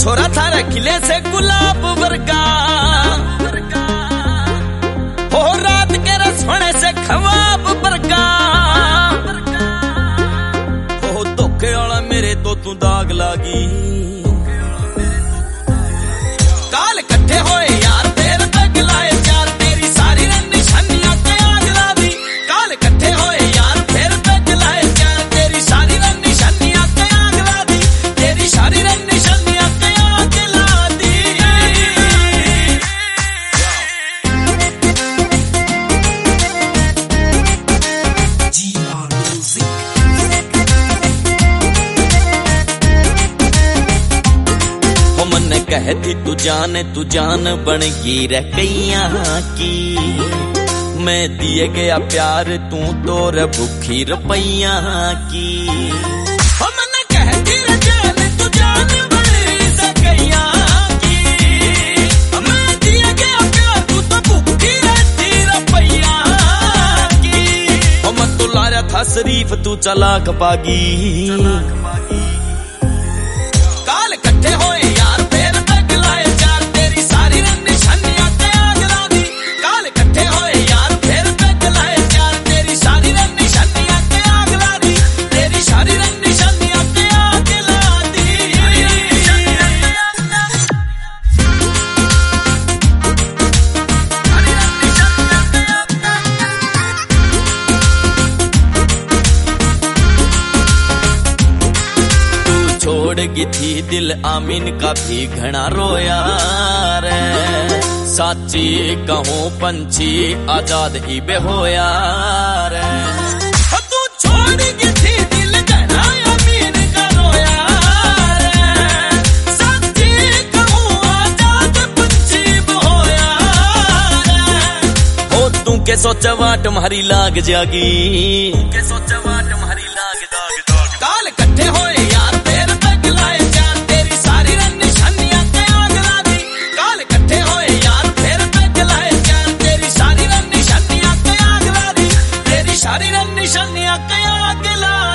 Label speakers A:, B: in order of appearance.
A: छोरा थारा खिले से गुलाब वर्गा, हो रात के रसोने से खवाब वर्गा, हो धोखे वाला मेरे तो तू दाग लागी। काल कट्ठे होए यार तेरे तक लाए चार, तेरी सारी निशानियां के आग ला दी। काल कट्ठे होए यार तेरे तक लाए चार, तेरी सारी निशानियां के आग ला दी, तेरी सारी निशानियां के आग ला दी। हो मन कहती तू जान बन गई रकैया की, मैं दिए गया प्यार तू तो भूखी रुपैया की। हो मन कहती तू जान बन सकैया की, मैं दिए गया प्यार तू तो भूखी रहती रुपैया की। हो मैं तो लाया था शरीफ तू चालाक पागी। काल कट्ठे होए यार तेरे तक लाए चार, तेरी सारी निशानियां के आग ला दी। काल कट्ठे होए यार तेरे तक लाए चार, तेरी सारी निशानियां के आग ला दी, तेरी सारी निशानियां के आग ला दी। छोड़ गई थी दिल आमीन का भी घना रोया रे, साची कहूँ पंछी आजाद ही बेहोया रे। तू छोड़ गई थी दिल घना आमीन का रोया रे, साची कहूँ आजाद पंछी बेहोया रे। हो तू के सोचा वाट तुम्हारी लाग जागी, के सोचा वाट तुम्हारी लाग जागी। काल कट्ठे होए यार तेरे तक लाए चार, तेरी सारी निशानियां के आग ला दी। काल कट्ठे होए यार तेरे तक लाए चार, तेरी सारी निशानियां के आग ला दी, तेरी सारी निशानियां के आग ला